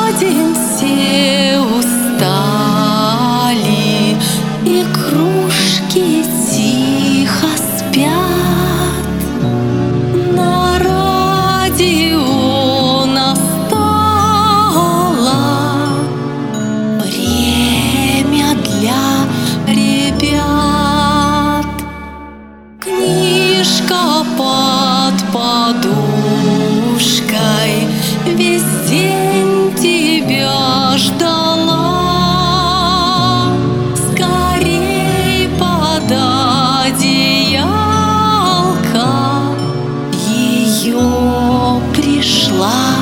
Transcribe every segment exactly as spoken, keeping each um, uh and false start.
день все устали, и кружки тихо спят. На радио настало время для ребят. Книжка под подушкой весь день тебя ждала. Скорей под одеялко, ее пришла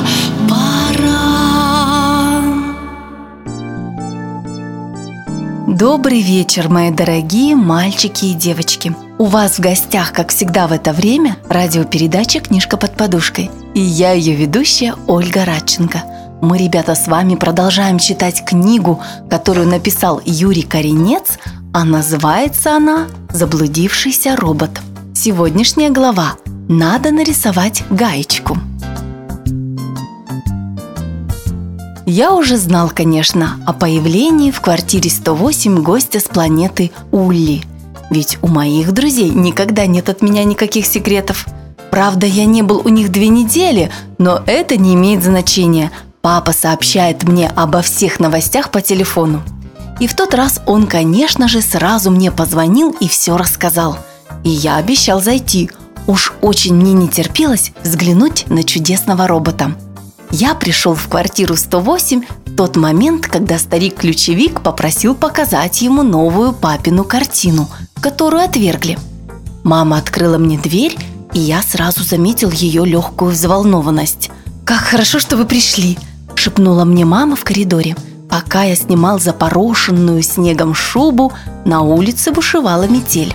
пора. Добрый вечер, мои дорогие мальчики и девочки! У вас в гостях, как всегда в это время, радиопередача «Книжка под подушкой». И я ее ведущая Ольга Радченко. Мы, ребята, с вами продолжаем читать книгу, которую написал Юрий Коренец, а называется она «Заблудившийся робот». Сегодняшняя глава «Надо нарисовать гаечку». Я уже знал, конечно, о появлении в квартире сто восемь гостя с планеты Улли. Ведь у моих друзей никогда нет от меня никаких секретов. Правда, я не был у них две недели, но это не имеет значения. Папа сообщает мне обо всех новостях по телефону. И в тот раз он, конечно же, сразу мне позвонил и все рассказал. И я обещал зайти. Уж очень мне не терпелось взглянуть на чудесного робота. Я пришел в квартиру сто восемь в тот момент, когда старик-ключевик попросил показать ему новую папину картину, которую отвергли. Мама открыла мне дверь, и я сразу заметил ее легкую взволнованность. «Как хорошо, что вы пришли!» – шепнула мне мама в коридоре. Пока я снимал запорошенную снегом шубу, на улице бушевала метель.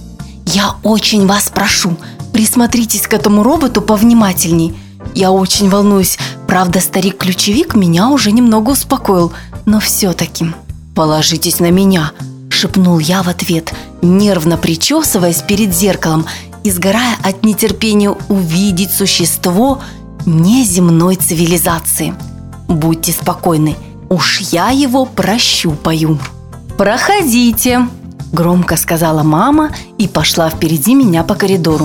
«Я очень вас прошу, присмотритесь к этому роботу повнимательней. Я очень волнуюсь. Правда, старик-ключевик меня уже немного успокоил, но все-таки...» «Положитесь на меня!» – шепнул я в ответ, нервно причесываясь перед зеркалом и сгорая от нетерпения увидеть существо неземной цивилизации. «Будьте спокойны, уж я его прощупаю». «Проходите!» – громко сказала мама и пошла впереди меня по коридору.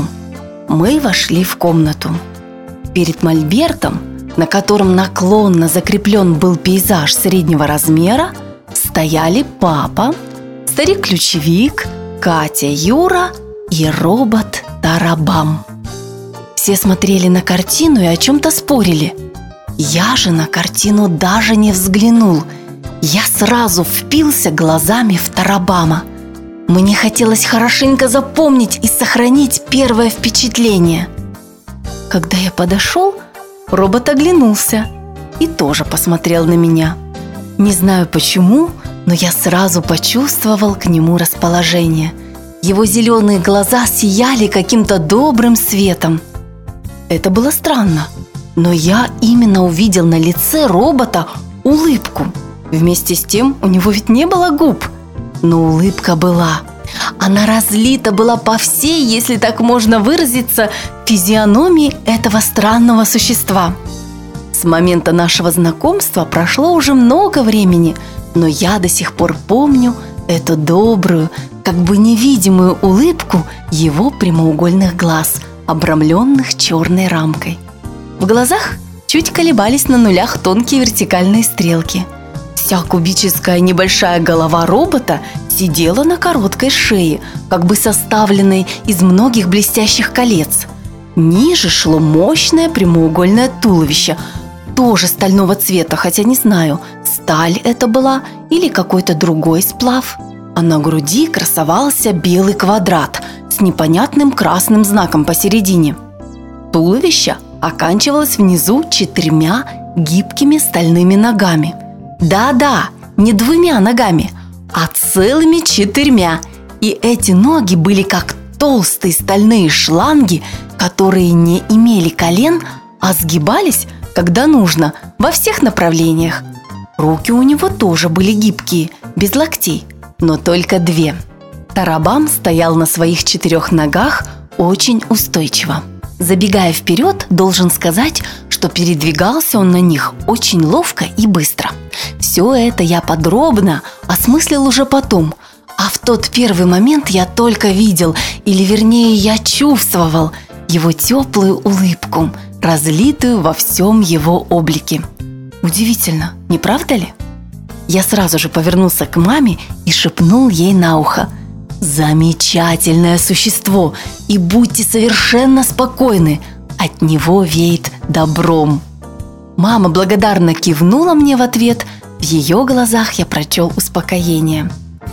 Мы вошли в комнату. Перед мольбертом, на котором наклонно закреплен был пейзаж среднего размера, стояли папа, старик-ключевик, Катя, Юра и робот Тарабам. Все смотрели на картину и о чем-то спорили. Я же на картину даже не взглянул. Я сразу впился глазами в Тарабама. Мне хотелось хорошенько запомнить и сохранить первое впечатление. Когда я подошел, робот оглянулся и тоже посмотрел на меня. Не знаю почему, но я сразу почувствовал к нему расположение. Его зеленые глаза сияли каким-то добрым светом. Это было странно, но я именно увидел на лице робота улыбку. Вместе с тем у него ведь не было губ, но улыбка была. Она разлита была по всей, если так можно выразиться, физиономии этого странного существа. С момента нашего знакомства прошло уже много времени, но я до сих пор помню эту добрую, как бы невидимую улыбку его прямоугольных глаз, обрамленных черной рамкой. В глазах чуть колебались на нулях тонкие вертикальные стрелки. Вся кубическая небольшая голова робота сидела на короткой шее, как бы составленной из многих блестящих колец. Ниже шло мощное прямоугольное туловище, тоже стального цвета, хотя не знаю, сталь это была или какой-то другой сплав. А на груди красовался белый квадрат с непонятным красным знаком посередине. Туловище оканчивалось внизу четырьмя гибкими стальными ногами. Да-да, не двумя ногами, а целыми четырьмя. И эти ноги были как толстые стальные шланги, которые не имели колен, а сгибались, когда нужно, во всех направлениях. Руки у него тоже были гибкие, без локтей, но только две. Тарабам стоял на своих четырех ногах очень устойчиво. Забегая вперед, должен сказать, что передвигался он на них очень ловко и быстро. Все это я подробно осмыслил уже потом, а в тот первый момент я только видел, или вернее я чувствовал его теплую улыбку, разлитую во всем его облике. Удивительно, не правда ли? Я сразу же повернулся к маме и шепнул ей на ухо: «Замечательное существо, и будьте совершенно спокойны, от него веет добром». Мама благодарно кивнула мне в ответ, в ее глазах я прочел успокоение.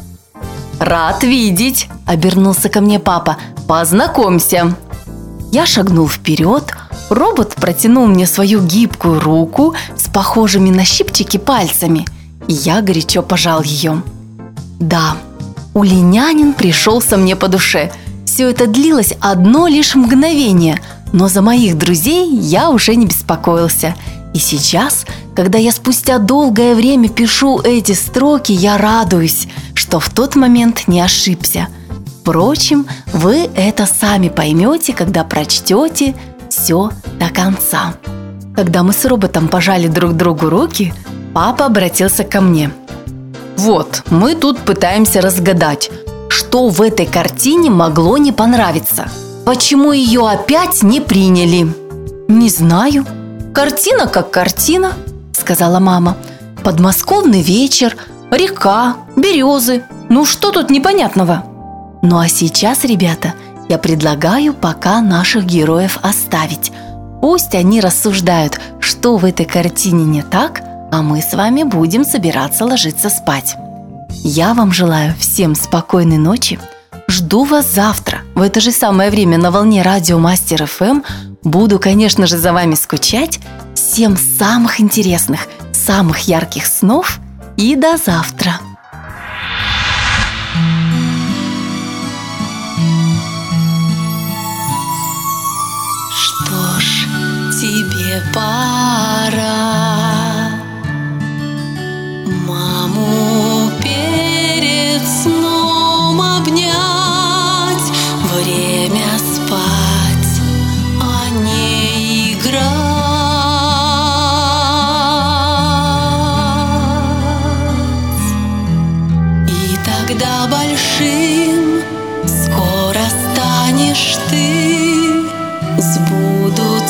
«Рад видеть!» – обернулся ко мне папа. «Познакомься!» Я шагнул вперед, робот протянул мне свою гибкую руку с похожими на щипчики пальцами, и я горячо пожал ее. Да, улинянин пришелся мне по душе. Все это длилось одно лишь мгновение, но за моих друзей я уже не беспокоился. И сейчас, когда я спустя долгое время пишу эти строки, я радуюсь, что в тот момент не ошибся. Впрочем, вы это сами поймете, когда прочтете все до конца. Когда мы с роботом пожали друг другу руки, папа обратился ко мне. «Вот, мы тут пытаемся разгадать, что в этой картине могло не понравиться. Почему ее опять не приняли?» «Не знаю. Картина как картина», — сказала мама. «Подмосковный вечер, река, березы. Ну что тут непонятного?» Ну а сейчас, ребята, я предлагаю пока наших героев оставить. Пусть они рассуждают, что в этой картине не так, а мы с вами будем собираться ложиться спать. Я вам желаю всем спокойной ночи. Жду вас завтра в это же самое время на волне радио Мастер эф эм. Буду, конечно же, за вами скучать. Всем самых интересных, самых ярких снов и до завтра. Что ж, тебе пора маму перед сном обнять. Время спать, а не играть. И тогда большим скоро станешь ты, сбудутся